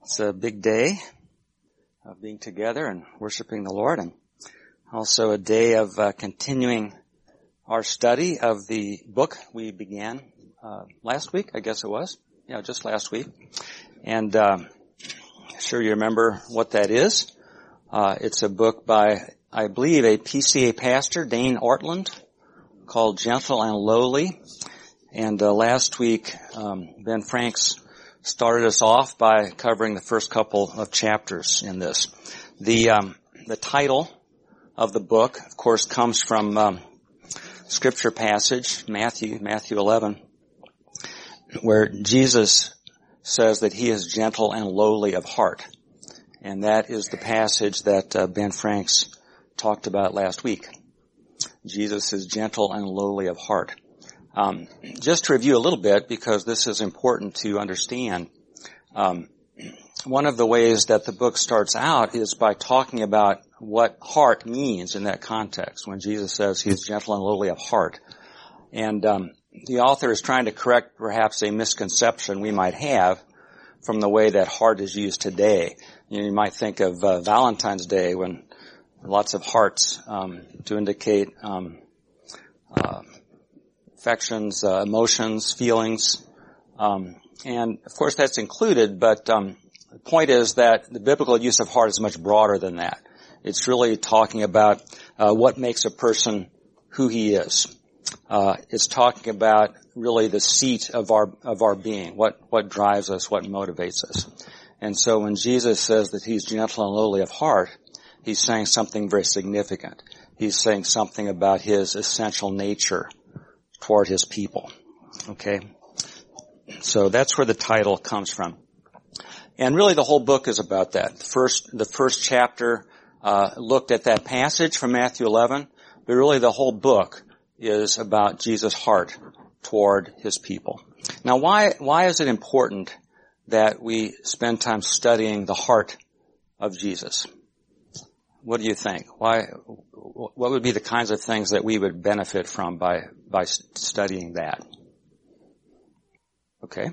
It's a big day of being together and worshiping the Lord, and also a day of continuing our study of the book we began last week, I guess it was. Yeah, just last week. And sure you remember what that is. It's a book by, I believe, a PCA pastor, Dane Ortlund, called Gentle and Lowly. And last week, Ben Franks started us off by covering the first couple of chapters in this. The title of the book, of course, comes from scripture passage, Matthew 11, where Jesus says that he is gentle and lowly of heart. And that is the passage that Ben Franks talked about last week. Jesus is gentle and lowly of heart. Just to review a little bit, because this is important to understand, one of the ways that the book starts out is by talking about what heart means in that context, when Jesus says he is gentle and lowly of heart. And the author is trying to correct perhaps a misconception we might have from the way that heart is used today. You might think of Valentine's Day, when lots of hearts to indicate affections, emotions, feelings, and of course that's included, but the point is that the biblical use of heart is much broader than that. It's really talking about what makes a person who he is. It's talking about really the seat of our being, what drives us, what motivates us. And so when Jesus says that he's gentle and lowly of heart, he's saying something very significant. He's saying something about his essential nature toward his people. Okay? So that's where the title comes from. And really the whole book is about that. The first chapter looked at that passage from Matthew 11, but really the whole book is about Jesus' heart toward his people. Now why is it important that we spend time studying the heart of Jesus? What do you think? What would be the kinds of things that we would benefit from by studying that? Okay.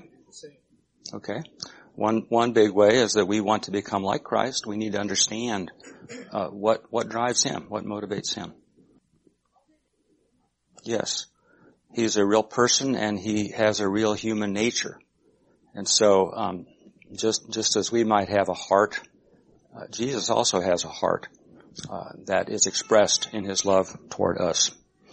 One big way is that we want to become like Christ. We need to understand what drives him, what motivates him. Yes. He's a real person and he has a real human nature. And so just as we might have a heart, Jesus also has a heart that is expressed in his love toward us.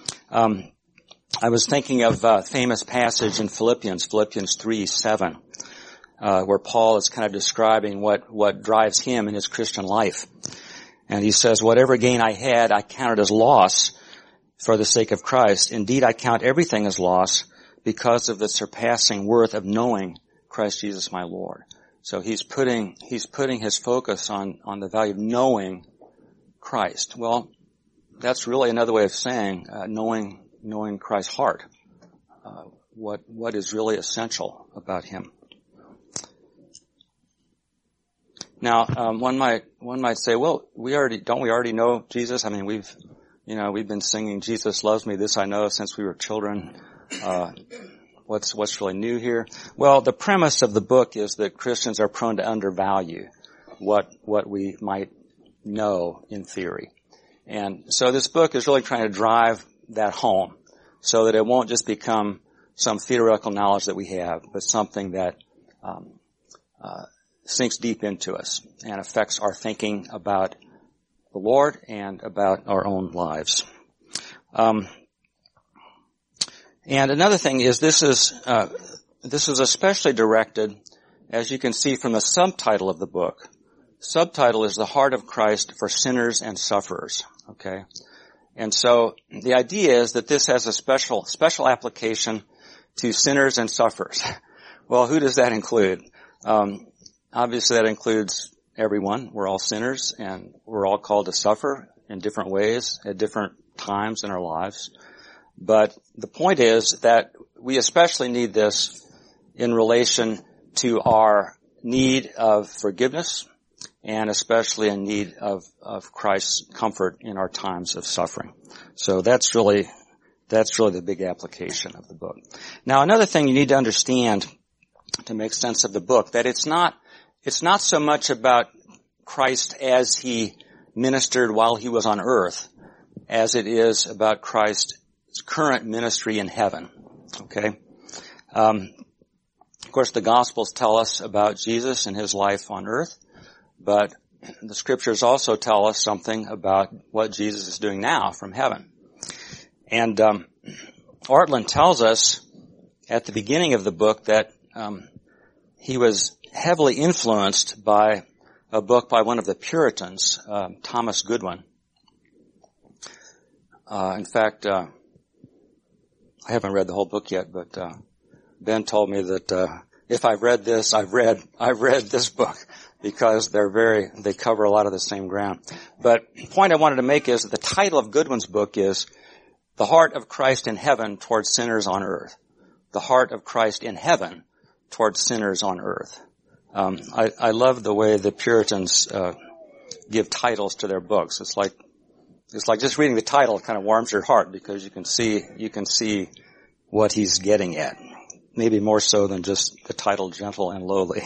I was thinking of a famous passage in Philippians 3:7, where Paul is kind of describing what drives him in his Christian life. And he says, "Whatever gain I had, I counted as loss for the sake of Christ. Indeed, I count everything as loss because of the surpassing worth of knowing Christ Jesus my Lord." So he's putting his focus on the value of knowing Christ. Well, that's really another way of saying knowing Christ's heart. What is really essential about him. Now, one might say, well, don't we already know Jesus? I mean, we've been singing "Jesus loves me, this I know" since we were children. What's really new here? Well, the premise of the book is that Christians are prone to undervalue what we might know in theory. And so this book is really trying to drive that home so that it won't just become some theoretical knowledge that we have, but something that sinks deep into us and affects our thinking about the Lord and about our own lives. And another thing is this is especially directed, as you can see from the subtitle of the book. Subtitle is "The Heart of Christ for Sinners and Sufferers." Okay? And so the idea is that this has a special application to sinners and sufferers. Well, who does that include? Obviously that includes everyone. We're all sinners and we're all called to suffer in different ways at different times in our lives. But the point is that we especially need this in relation to our need of forgiveness and especially in need of Christ's comfort in our times of suffering. So that's really the big application of the book. Now, another thing you need to understand to make sense of the book, that it's not it's not so much about Christ as he ministered while he was on earth as it is about Christ's current ministry in heaven. Okay? Of course, the Gospels tell us about Jesus and his life on earth, but the Scriptures also tell us something about what Jesus is doing now from heaven. And Ortlund tells us at the beginning of the book that he was heavily influenced by a book by one of the Puritans, Thomas Goodwin. In fact, I haven't read the whole book yet, but Ben told me that if I've read this, I've read this book, because they cover a lot of the same ground. But the point I wanted to make is that the title of Goodwin's book is The Heart of Christ in Heaven Towards Sinners on Earth. The Heart of Christ in Heaven Towards Sinners on Earth. I love the way the Puritans give titles to their books. It's like just reading the title kind of warms your heart, because you can see what he's getting at. Maybe more so than just the title Gentle and Lowly.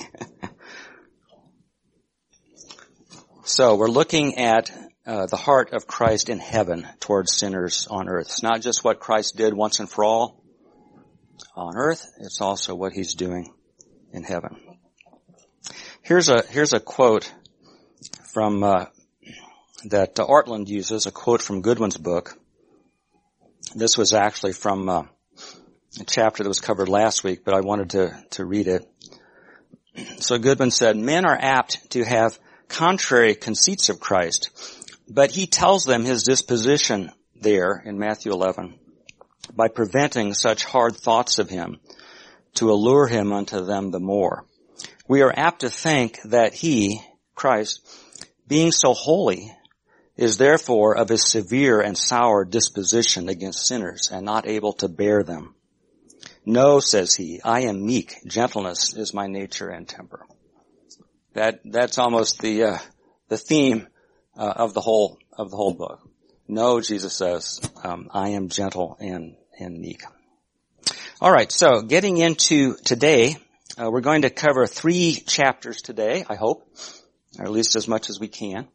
So we're looking at the heart of Christ in heaven towards sinners on earth. It's not just what Christ did once and for all on earth, it's also what he's doing in heaven. Here's a quote from that Ortlund uses, a quote from Goodwin's book. This was actually from a chapter that was covered last week, but I wanted to read it. So Goodwin said, "Men are apt to have contrary conceits of Christ, but he tells them his disposition there in Matthew 11 by preventing such hard thoughts of him to allure him unto them the more. We are apt to think that he, Christ, being so holy, is therefore of a severe and sour disposition against sinners and not able to bear them. No, says he, I am meek. Gentleness is my nature and temper." That's almost the theme of the whole book. No, Jesus says, I am gentle and meek. All right, so getting into today, we're going to cover 3 chapters today, I hope, or at least as much as we can.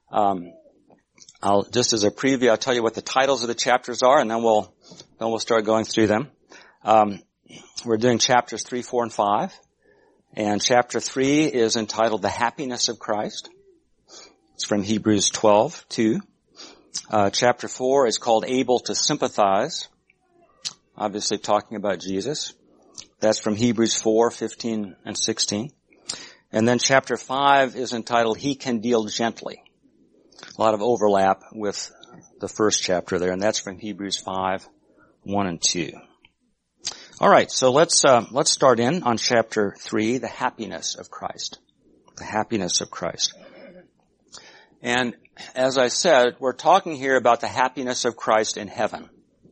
I'll just as a preview, I'll tell you what the titles of the chapters are, and then we'll start going through them. We're doing chapters 3, 4, and 5. And chapter 3 is entitled The Happiness of Christ. It's from Hebrews 12:2. Chapter 4 is called Able to Sympathize, obviously talking about Jesus. That's from Hebrews 4:15 and 16. And then chapter 5 is entitled He Can Deal Gently. A lot of overlap with the first chapter there, and that's from Hebrews 5:1 and 2. All right, so let's start in on chapter 3, the happiness of Christ. The happiness of Christ. And as I said, we're talking here about the happiness of Christ in heaven.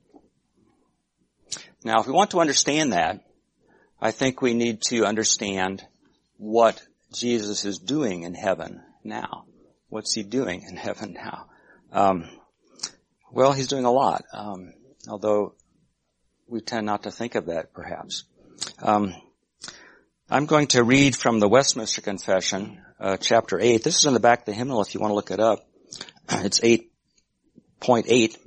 Now, if we want to understand that, I think we need to understand what Jesus is doing in heaven now. What's he doing in heaven now? Well, he's doing a lot, although we tend not to think of that, perhaps. I'm going to read from the Westminster Confession, chapter 8. This is in the back of the hymnal if you want to look it up. It's 8.8,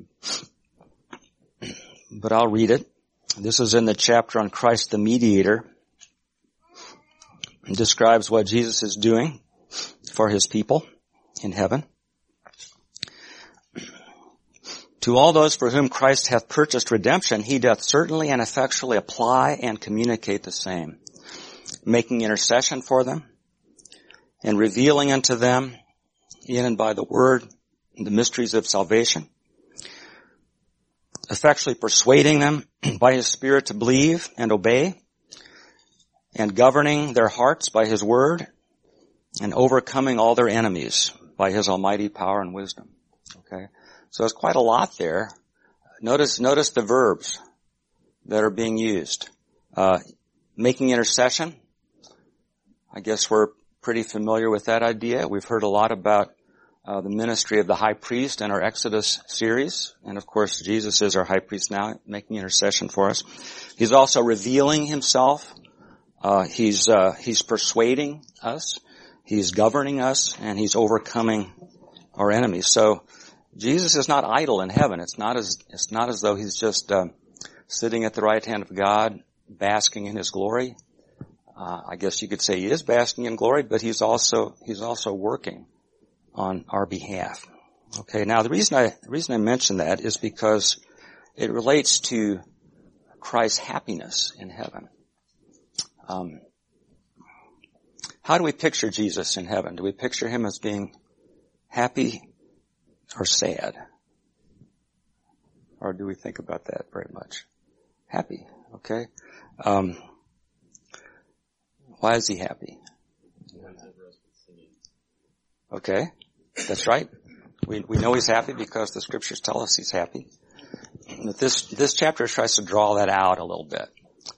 but I'll read it. This is in the chapter on Christ the Mediator. It describes what Jesus is doing for his people in heaven. To all those for whom Christ hath purchased redemption, he doth certainly and effectually apply and communicate the same, making intercession for them, and revealing unto them, in and by the word, the mysteries of salvation, effectually persuading them by his Spirit to believe and obey, and governing their hearts by his word, and overcoming all their enemies by his almighty power and wisdom. Okay? So it's quite a lot there. Notice the verbs that are being used. Making intercession. I guess we're pretty familiar with that idea. We've heard a lot about the ministry of the high priest in our Exodus series. And of course, Jesus is our high priest now, making intercession for us. He's also revealing himself. He's persuading us. He's governing us, and He's overcoming our enemies. So Jesus is not idle in heaven. It's not as though He's just sitting at the right hand of God, basking in His glory. I guess you could say He is basking in glory, but He's also working on our behalf. Okay, now the reason I mention that is because it relates to Christ's happiness in heaven. How do we picture Jesus in heaven? Do we picture Him as being happy or sad? Or do we think about that very much? Happy, okay. Why is He happy? Okay, that's right. We know He's happy because the Scriptures tell us He's happy. This chapter tries to draw that out a little bit.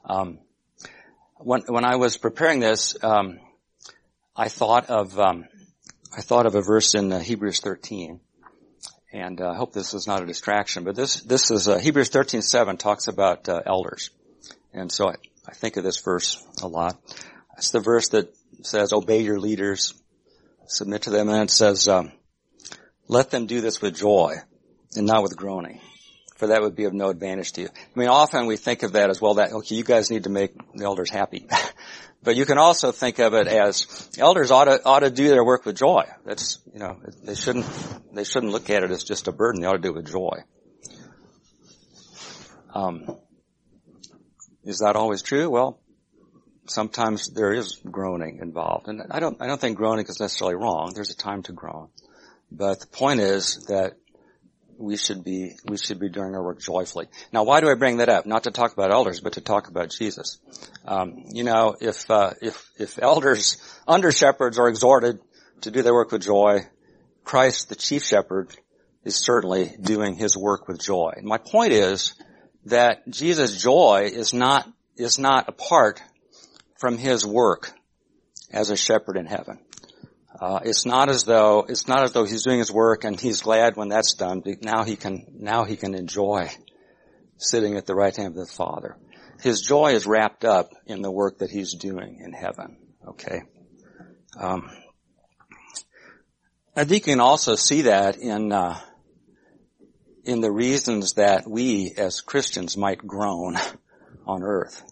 When I was preparing this, I thought of a verse in Hebrews 13, and I hope this is not a distraction. But this is Hebrews 13:7 talks about elders, and so I think of this verse a lot. It's the verse that says, "Obey your leaders, submit to them," and it says, "Let them do this with joy, and not with groaning, for that would be of no advantage to you." I mean, often we think of that as, well, that, okay, you guys need to make the elders happy. But you can also think of it as elders ought to do their work with joy. That's, they shouldn't look at it as just a burden. They ought to do it with joy. Is that always true? Well, sometimes there is groaning involved. And I don't think groaning is necessarily wrong. There's a time to groan. But the point is that we should be doing our work joyfully. Now, why do I bring that up? Not to talk about elders, but to talk about Jesus. If elders, under shepherds, are exhorted to do their work with joy, Christ, the chief shepherd, is certainly doing His work with joy. And my point is that Jesus' joy is not apart from His work as a shepherd in heaven. It's not as though He's doing His work and He's glad when that's done. Now he can enjoy sitting at the right hand of the Father. His joy is wrapped up in the work that He's doing in heaven. Okay. I think you can also see that in the reasons that we as Christians might groan on earth.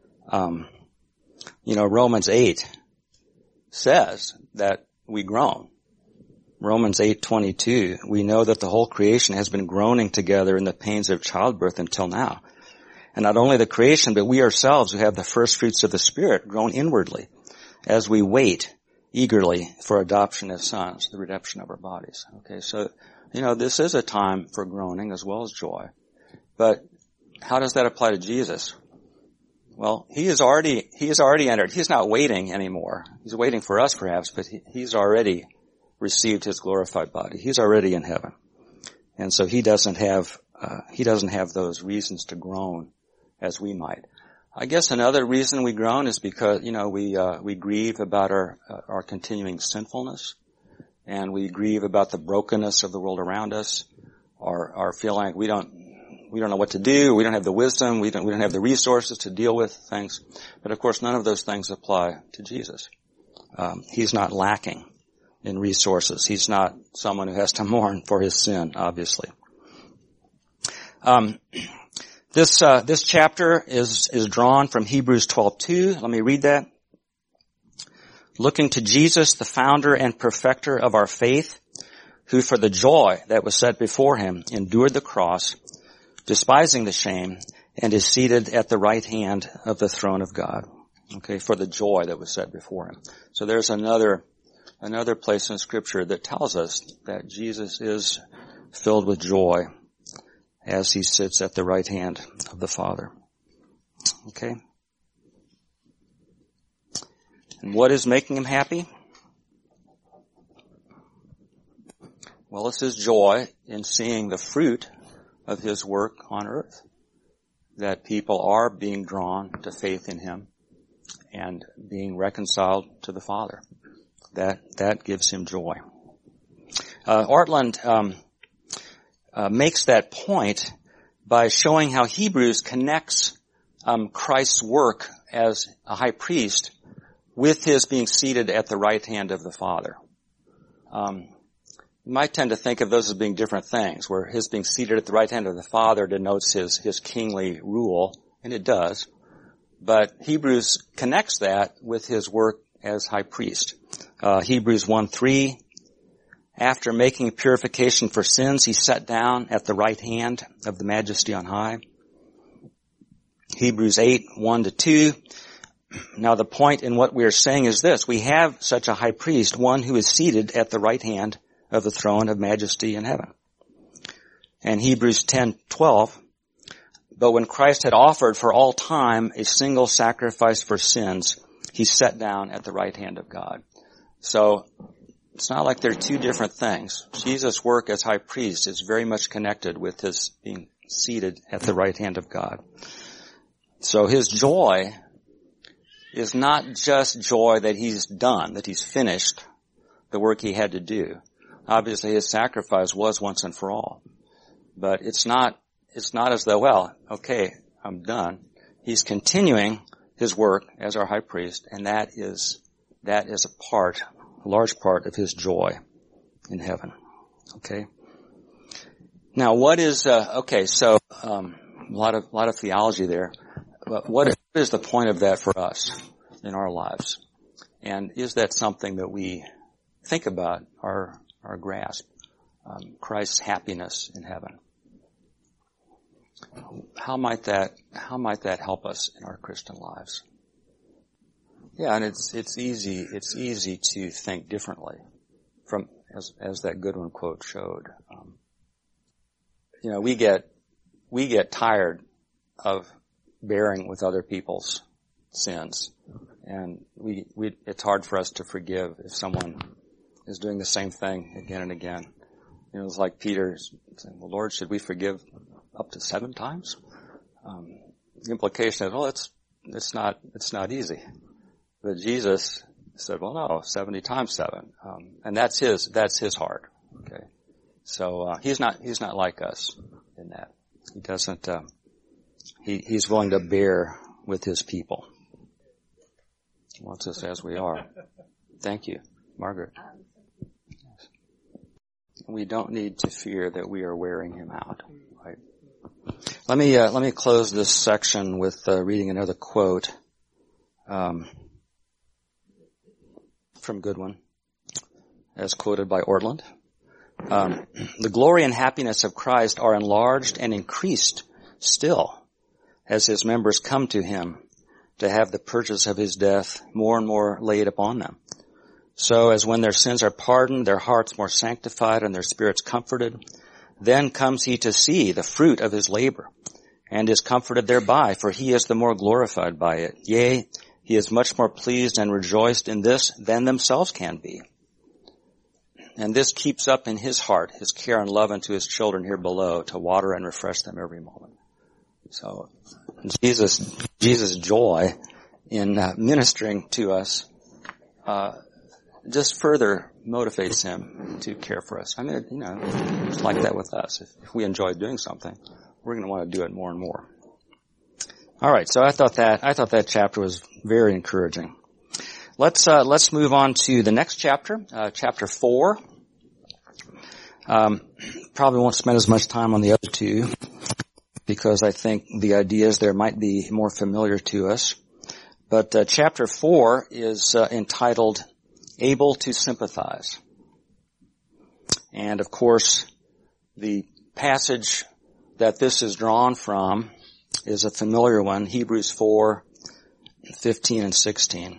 Romans 8 says that we groan. Romans 8:22, we know that the whole creation has been groaning together in the pains of childbirth until now. And not only the creation, but we ourselves who have the first fruits of the Spirit groan inwardly as we wait eagerly for adoption as sons, the redemption of our bodies. Okay, so, this is a time for groaning as well as joy. But how does that apply to Jesus? Well, He is already entered. He's not waiting anymore. He's waiting for us perhaps, but He's already received His glorified body. He's already in heaven. And so He doesn't have those reasons to groan as we might. I guess another reason we groan is because, we grieve about our continuing sinfulness, and we grieve about the brokenness of the world around us, our feeling like we don't know what to do, we don't have the wisdom, we don't have the resources to deal with things. But of course, none of those things apply to Jesus. He's not lacking in resources. He's not someone who has to mourn for his sin, obviously. This chapter is drawn from Hebrews 12:2. Let me read that. Looking to Jesus, the founder and perfecter of our faith, who for the joy that was set before Him endured the cross, despising the shame, and is seated at the right hand of the throne of God. Okay, for the joy that was set before Him. So there's another place in Scripture that tells us that Jesus is filled with joy as He sits at the right hand of the Father. Okay? And what is making Him happy? Well, it's His joy in seeing the fruit of His work on earth. That people are being drawn to faith in Him and being reconciled to the Father. That gives Him joy. Ortlund makes that point by showing how Hebrews connects Christ's work as a high priest with his being seated at the right hand of the Father. You might tend to think of those as being different things, where his being seated at the right hand of the Father denotes his kingly rule, and it does. But Hebrews connects that with his work as high priest. Hebrews 1:3, after making purification for sins, he sat down at the right hand of the Majesty on high. Hebrews 8:1-2, now the point in what we are saying is this: we have such a high priest, one who is seated at the right hand of the throne of majesty in heaven. And Hebrews 10:12, but when Christ had offered for all time a single sacrifice for sins, he sat down at the right hand of God. So it's not like they're two different things. Jesus' work as high priest is very much connected with his being seated at the right hand of God. So his joy is not just joy that he's done, that he's finished the work he had to do. Obviously his sacrifice was once and for all. But it's not as though, well, okay, I'm done. He's continuing his work as our high priest, and that is a large part of his joy in heaven. Okay? Now what is, a lot of theology there. But what is the point of that for us in our lives? And is that something that we think about our grasp? Christ's happiness in heaven. How might that help us in our Christian lives? Yeah, and it's easy to think differently from, as that Goodwin quote showed. We get tired of bearing with other people's sins, and it's hard for us to forgive if someone is doing the same thing again and again. It's like Peter saying, well, Lord, should we forgive up to 7 times? The implication is, well, it's not easy. But Jesus said, well, no, 70 times 7. And that's his heart. Okay. So, he's not like us in that. He doesn't, he's willing to bear with his people. He wants us as we are. Thank you, Margaret. We don't need to fear that we are wearing him out. Right? Let me close this section with reading another quote from Goodwin, as quoted by Ortlund. The glory and happiness of Christ are enlarged and increased still as his members come to him to have the purchase of his death more and more laid upon them. So as when their sins are pardoned, their hearts more sanctified, and their spirits comforted, then comes he to see the fruit of his labor, and is comforted thereby, for he is the more glorified by it. Yea, he is much more pleased and rejoiced in this than themselves can be. And this keeps up in his heart his care and love unto his children here below, to water and refresh them every moment. So Jesus' joy in ministering to us just further motivates him to care for us. I mean, it's like that with us. If we enjoy doing something, we're going to want to do it more and more. All right, so I thought that chapter was very encouraging. Let's move on to the next chapter, chapter 4. Probably won't spend as much time on the other two, because I think the ideas there might be more familiar to us. But chapter 4 is entitled Able to Sympathize. And of course, the passage that this is drawn from is a familiar one, Hebrews 4:15 and 16.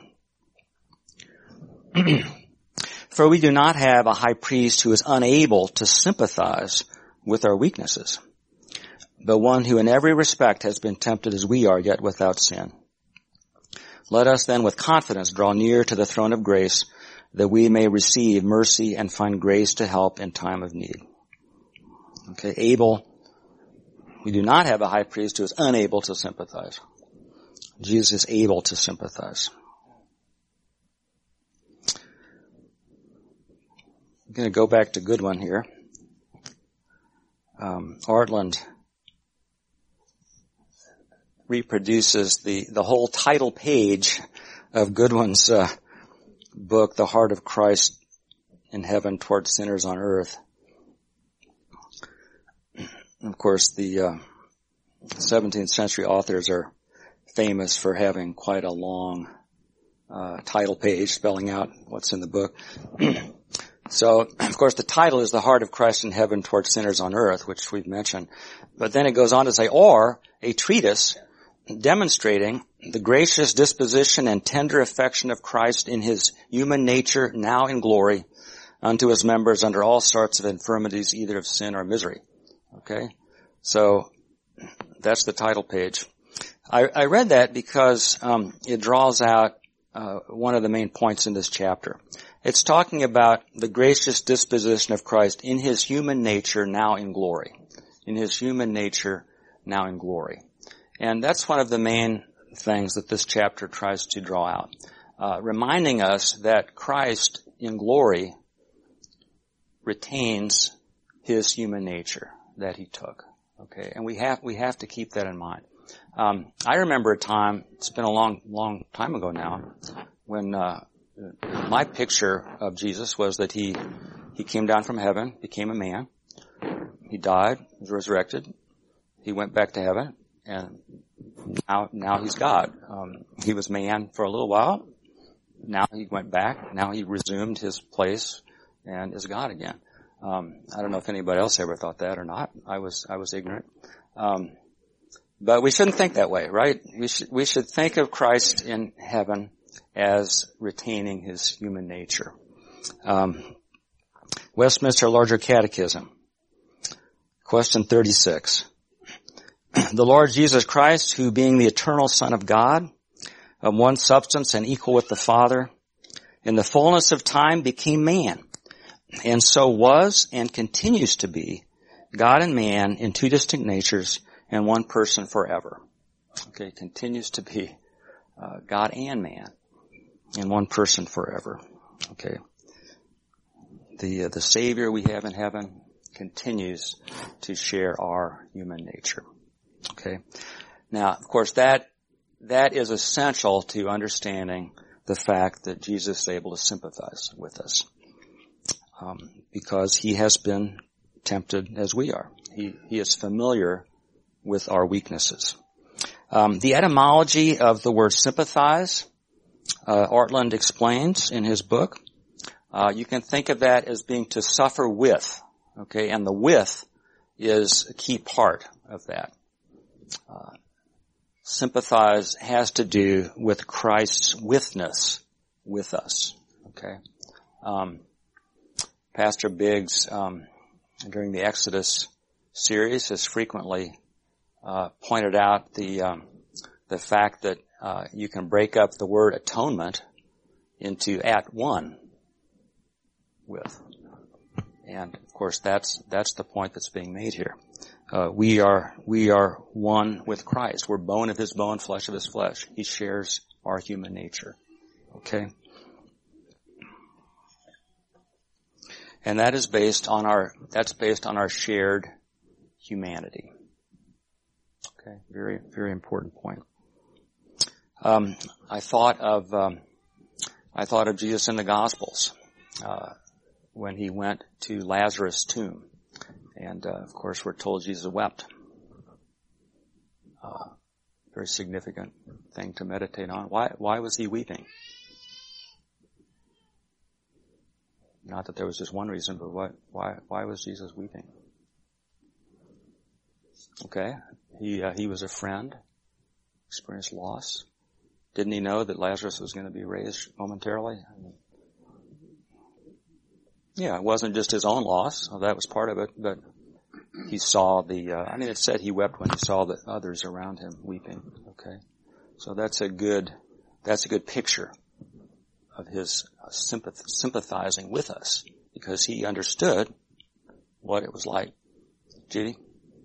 For we do not have a high priest who is unable to sympathize with our weaknesses, but one who in every respect has been tempted as we are, yet without sin. Let us then with confidence draw near to the throne of grace, that we may receive mercy and find grace to help in time of need. Okay, we do not have a high priest who is unable to sympathize. Jesus is able to sympathize. I'm going to go back to Goodwin here. Ortlund reproduces the whole title page Goodwin's book, The Heart of Christ in Heaven Toward Sinners on Earth. Of course, the 17th century authors are famous for having quite a long title page spelling out what's in the book. So, of course, the title is The Heart of Christ in Heaven Toward Sinners on Earth, which we've mentioned. But then it goes on to say, or a treatise demonstrating the gracious disposition and tender affection of Christ in his human nature now in glory unto his members under all sorts of infirmities, either of sin or misery. Okay? So, that's the title page. I read that because it draws out one of the main points in this chapter. It's talking about the gracious disposition of Christ in his human nature now in glory. In his human nature now in glory. And that's one of the main things that this chapter tries to draw out. Reminding us that Christ in glory retains his human nature that he took. Okay, and we have to keep that in mind. I remember a time, it's been a long time ago now, when my picture of Jesus was that he came down from heaven, became a man, he died, was resurrected, he went back to heaven, and now he's God. He was man for a little while, now he went back, now he resumed his place and is God again. I don't know if anybody else ever thought that or not. I was ignorant. But we shouldn't think that way, right? We should think of Christ in heaven as retaining his human nature. Westminster Larger Catechism, question 36. The Lord Jesus Christ, who being the eternal Son of God, of one substance and equal with the Father, in the fullness of time became man, and so was and continues to be God and man in two distinct natures and one person forever. Okay, continues to be God and man in one person forever. Okay, the Savior we have in heaven continues to share our human nature. Okay, now of course that is essential to understanding the fact that Jesus is able to sympathize with us. Because he has been tempted as we are. He is familiar with our weaknesses. The etymology of the word sympathize, Ortlund explains in his book. You can think of that as being to suffer with, okay, and the with is a key part of that. Sympathize has to do with Christ's withness with us, okay. Pastor Biggs, during the Exodus series, has frequently pointed out the fact that you can break up the word atonement into at one with, and of course that's the point that's being made here. We are one with Christ. We're bone of his bone, flesh of his flesh. He shares our human nature. Okay. And that is based on our shared humanity. Okay, very, very important point. I thought of Jesus in the Gospels, when he went to Lazarus' tomb. And, of course, we're told Jesus wept. Very significant thing to meditate on. Why was he weeping? Not that there was just one reason, but why was Jesus weeping? Okay, he was a friend, experienced loss. Didn't he know that Lazarus was going to be raised momentarily? Yeah, it wasn't just his own loss. Well, that was part of it, but he saw it said he wept when he saw the others around him weeping. Okay, so that's a good picture of his sympathizing with us, because he understood what it was like. Judy?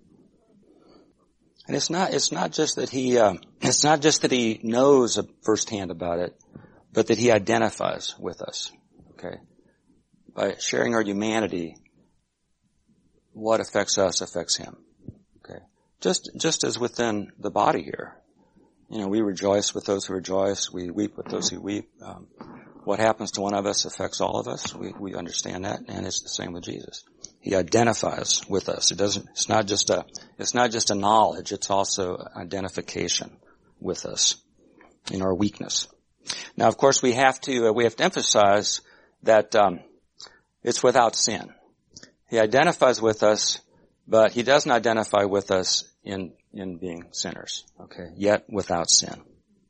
And it's not just that he knows firsthand about it, but that he identifies with us. Okay? By sharing our humanity, what affects us affects him. Okay? Just as within the body here. We rejoice with those who rejoice. We weep with those who weep. What happens to one of us affects all of us. We understand that, and it's the same with Jesus. He identifies with us. It's not just a knowledge. It's also identification with us in our weakness. Now, of course, we have to emphasize that, it's without sin. He identifies with us, but he doesn't identify with us in being sinners. Okay. Yet without sin.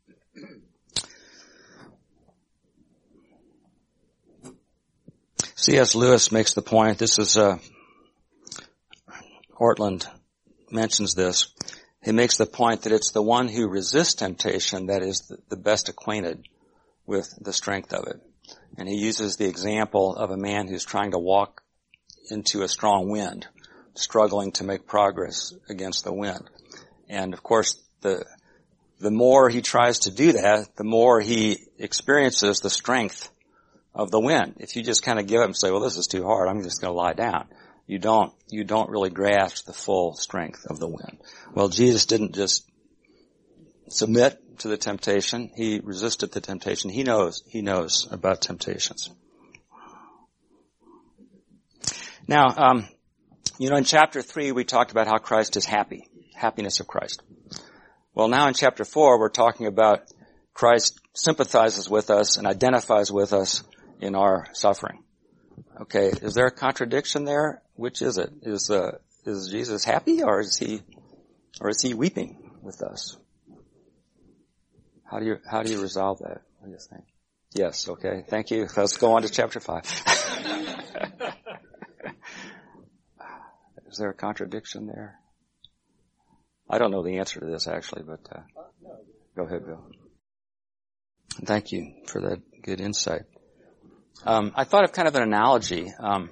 C.S. Lewis makes the point, Ortland mentions this. He makes the point that it's the one who resists temptation that is the best acquainted with the strength of it. And he uses the example of a man who's trying to walk into a strong wind, struggling to make progress against the wind. And of course, the more he tries to do that, the more he experiences the strength of the wind. If you just kind of give up and say, well, this is too hard, I'm just going to lie down, you don't really grasp the full strength of the wind. Well, Jesus didn't just submit to the temptation. He resisted the temptation. He knows about temptations. Now, in chapter 3, we talked about how Christ is happy, happiness of Christ. Well, now in chapter 4, we're talking about Christ sympathizes with us and identifies with us in our suffering. Okay, is there a contradiction there? Which is it? Is Jesus happy, or is he weeping with us? How do you resolve that? What do you think? Yes, okay, thank you. Let's go on to chapter 5. Is there a contradiction there? I don't know the answer to this actually, but go ahead, Bill. Thank you for that good insight. I thought of kind of an analogy. A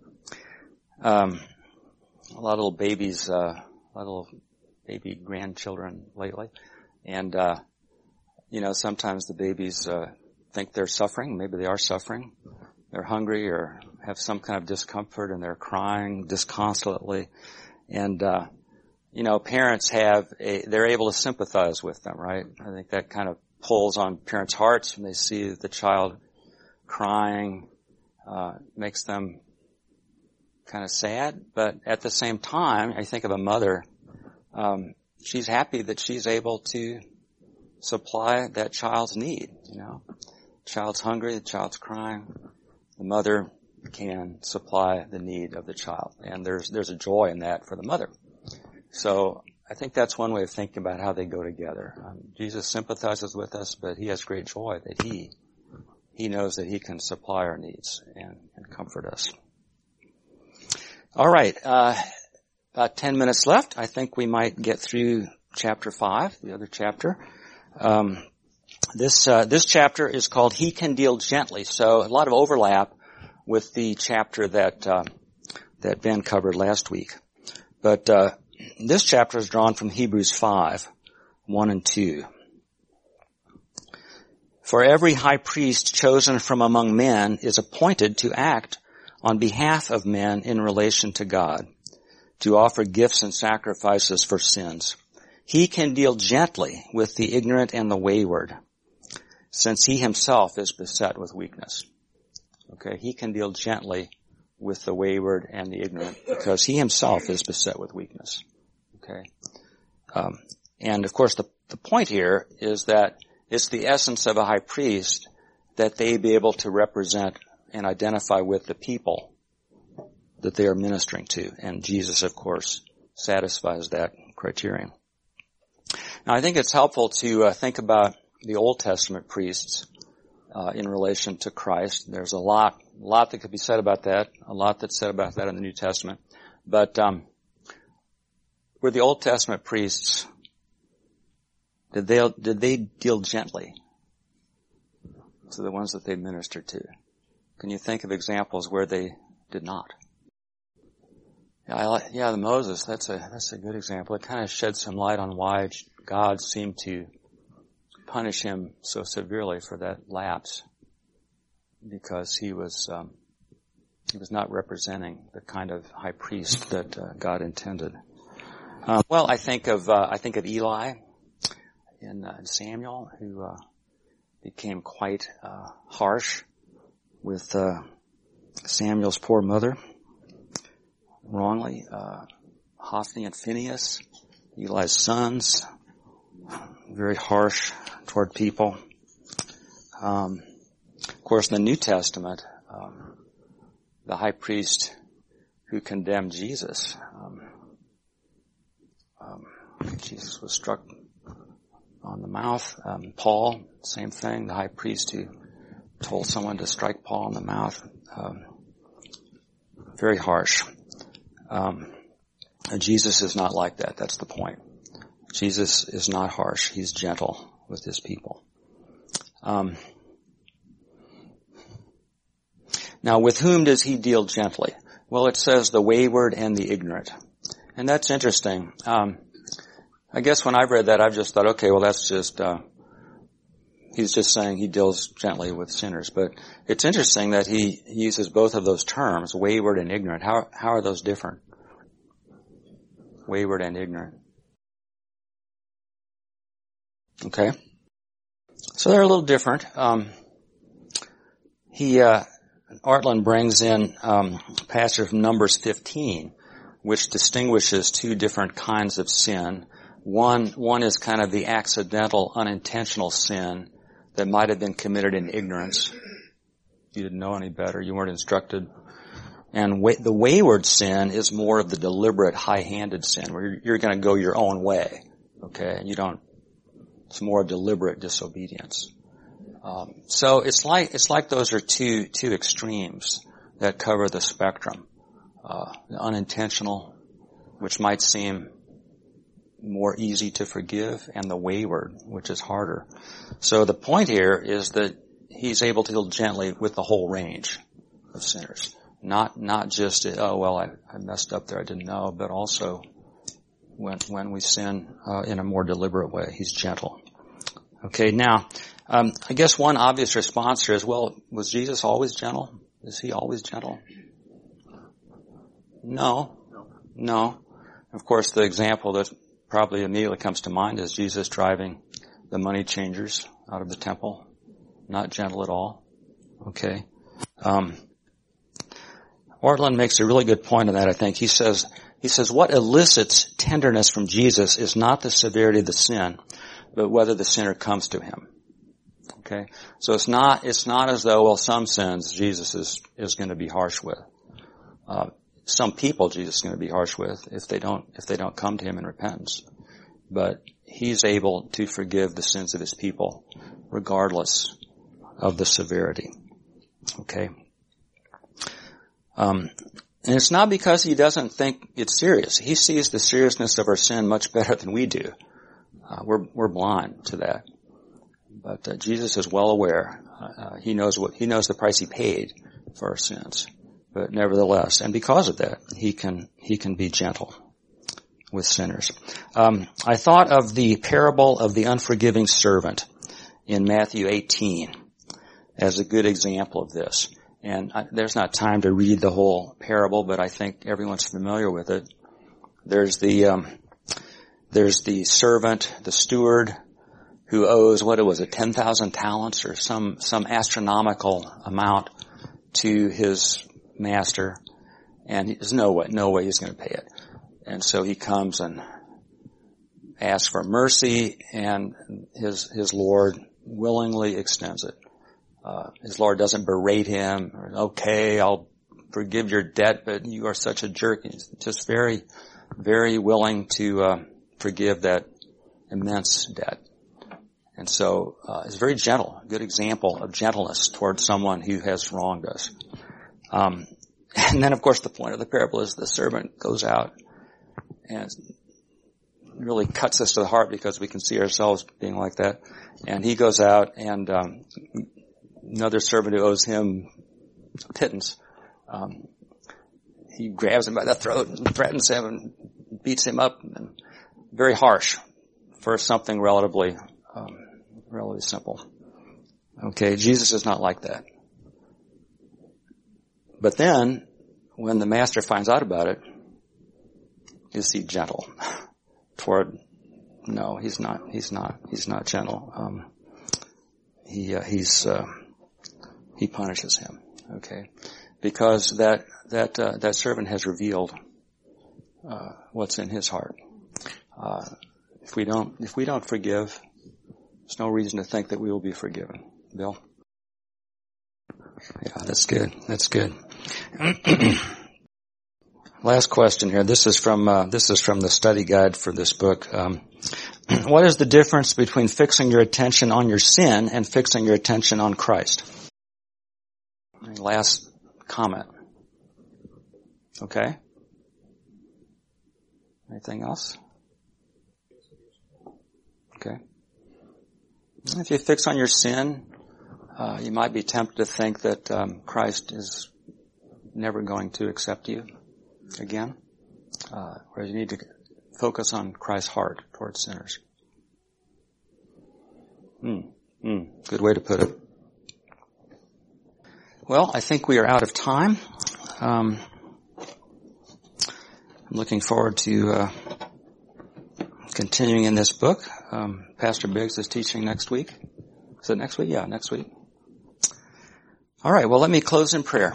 lot of little babies, little baby grandchildren lately, and sometimes the babies think they're suffering. Maybe they are suffering. They're hungry or have some kind of discomfort, and they're crying disconsolately. And parents they're able to sympathize with them, right? I think that kind of pulls on parents' hearts when they see the child crying, makes them kind of sad. But at the same time, I think of a mother, she's happy that she's able to supply that child's need, Child's hungry, the child's crying. The mother can supply the need of the child. And there's a joy in that for the mother. So I think that's one way of thinking about how they go together. Jesus sympathizes with us, but he has great joy that he knows that he can supply our needs and comfort us. All right, about 10 minutes left. I think we might get through chapter 5, the other chapter. This chapter is called He Can Deal Gently. So a lot of overlap with the chapter that Ben covered last week. But this chapter is drawn from Hebrews 5, 1 and 2. For every high priest chosen from among men is appointed to act on behalf of men in relation to God, to offer gifts and sacrifices for sins. He can deal gently with the ignorant and the wayward, since he himself is beset with weakness. Okay, he can deal gently with the wayward and the ignorant because he himself is beset with weakness. Okay, and of course the point here is that it's the essence of a high priest that they be able to represent and identify with the people that they are ministering to, and Jesus, of course, satisfies that criterion. Now, I think it's helpful to think about the Old Testament priests in relation to Christ. There's a lot that could be said about that, a lot that's said about that in the New Testament. But were the Old Testament priests, did they deal gently to the ones that they ministered to? Can you think of examples where they did not? Yeah, the Moses, that's a good example. It kind of sheds some light on why God seemed to punish him so severely for that lapse, because he was not representing the kind of high priest that God intended. I think of Eli. in Samuel, who became quite harsh with Samuel's poor mother, wrongly. Hophni and Phinehas, Eli's sons, very harsh toward people. Of course, in the New Testament, the high priest who condemned Jesus, Jesus was struck on the mouth. Paul, same thing, the high priest who told someone to strike Paul in the mouth. Very harsh. Jesus is not like that. That's the point. Jesus is not harsh. He's gentle with his people. Now, with whom does he deal gently? Well, it says the wayward and the ignorant. And that's interesting. I guess when I've read that, I've just thought, okay, well, that's just, he's just saying he deals gently with sinners. But it's interesting that he uses both of those terms, wayward and ignorant. How are those different? Wayward and ignorant. Okay. So they're a little different. Ortlund brings in a passage from Numbers 15, which distinguishes two different kinds of sin. One is kind of the accidental, unintentional sin that might have been committed in ignorance. You didn't know any better. You weren't instructed. And the wayward sin is more of the deliberate, high-handed sin, where you're going to go your own way. Okay? It's more deliberate disobedience. So it's like those are two extremes that cover the spectrum. The unintentional, which might seem more easy to forgive, and the wayward, which is harder. So the point here is that he's able to deal gently with the whole range of sinners. Not just, oh, well, I messed up there, I didn't know, but also when we sin in a more deliberate way, he's gentle. Okay, now, I guess one obvious response here is, well, was Jesus always gentle? Is he always gentle? No. Of course, the example that probably immediately comes to mind is Jesus driving the money changers out of the temple. Not gentle at all. Okay. Ortlund makes a really good point on that, I think. He says, what elicits tenderness from Jesus is not the severity of the sin, but whether the sinner comes to him. Okay? So it's not as though, well, some sins Jesus is going to be harsh with. Some people Jesus is going to be harsh with if they don't come to him in repentance. But he's able to forgive the sins of his people regardless of the severity. Okay? And it's not because he doesn't think it's serious. He sees the seriousness of our sin much better than we do. We're blind to that. But Jesus is well aware. He knows the price he paid for our sins. But nevertheless, and because of that, he can be gentle with sinners. I thought of the parable of the unforgiving servant in Matthew 18 as a good example of this. And there's not time to read the whole parable, but I think everyone's familiar with it. There's the servant, the steward, who owes, 10,000 talents or some astronomical amount to his master, and there's no way he's going to pay it. And so he comes and asks for mercy, and his Lord willingly extends it. His Lord doesn't berate him, or, okay, I'll forgive your debt, but you are such a jerk. He's just very, very willing to forgive that immense debt. And so it's very gentle, a good example of gentleness towards someone who has wronged us. And then, of course, the point of the parable is the servant goes out, and it really cuts us to the heart because we can see ourselves being like that. And he goes out, and another servant who owes him pittance, he grabs him by the throat and threatens him and beats him up, and very harsh for something relatively simple. Okay, Jesus is not like that. But then, when the master finds out about it, is he gentle toward No, he's not. He's not gentle. He punishes him. Okay, because that servant has revealed what's in his heart. If we don't forgive, there's no reason to think that we will be forgiven. Bill? Yeah, that's good. That's good. Last question here. This is from the study guide for this book. What is the difference between fixing your attention on your sin and fixing your attention on Christ? Last comment. Okay. Anything else? Okay. If you fix on your sin, you might be tempted to think that Christ is never going to accept you again. Whereas you need to focus on Christ's heart towards sinners. Good way to put it. Well, I think we are out of time. I'm looking forward to continuing in this book. Pastor Biggs is teaching next week. Is it next week? Yeah, next week. All right, well, let me close in prayer.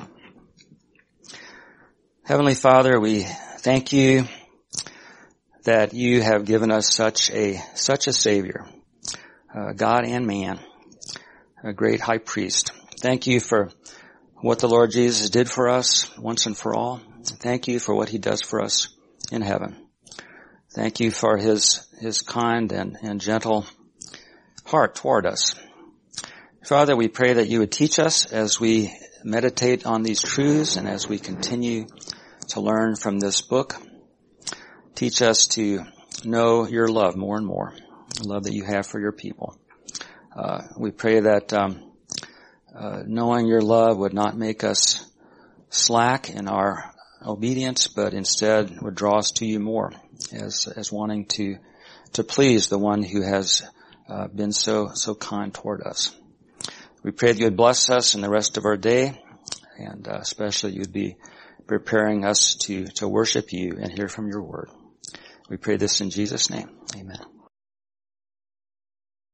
Heavenly Father, we thank you that you have given us such a Savior, God and man, a great high priest. Thank you for what the Lord Jesus did for us once and for all. Thank you for what he does for us in heaven. Thank you for his kind and gentle heart toward us. Father, we pray that you would teach us as we meditate on these truths and as we continue to learn from this book. Teach us to know your love more and more, the love that you have for your people. We pray that knowing your love would not make us slack in our obedience, but instead would draw us to you more as wanting to please the one who has been so kind toward us. We pray that you would bless us in the rest of our day, and especially you'd be preparing us to worship you and hear from your word. We pray this in Jesus' name. Amen.